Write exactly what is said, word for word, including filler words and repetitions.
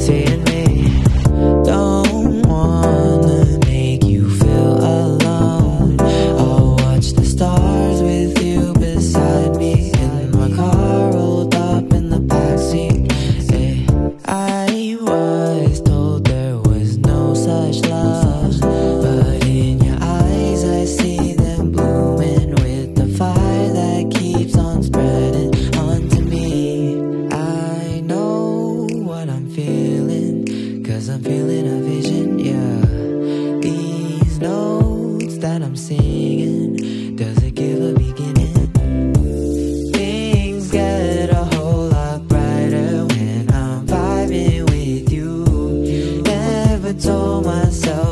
seeing me. Don't wanna make you feel alone. I'll watch the stars with you beside me in my car, rolled up in the backseat. Hey, I was told there was no such love, but in your eyes I see them blooming with the fire that keeps on spreading onto me. I know what I'm feeling, 'cause I'm feeling a vision, yeah. These notes that I'm singing, does it give a beginning? Things get a whole lot brighter when I'm vibing with you. Never told myself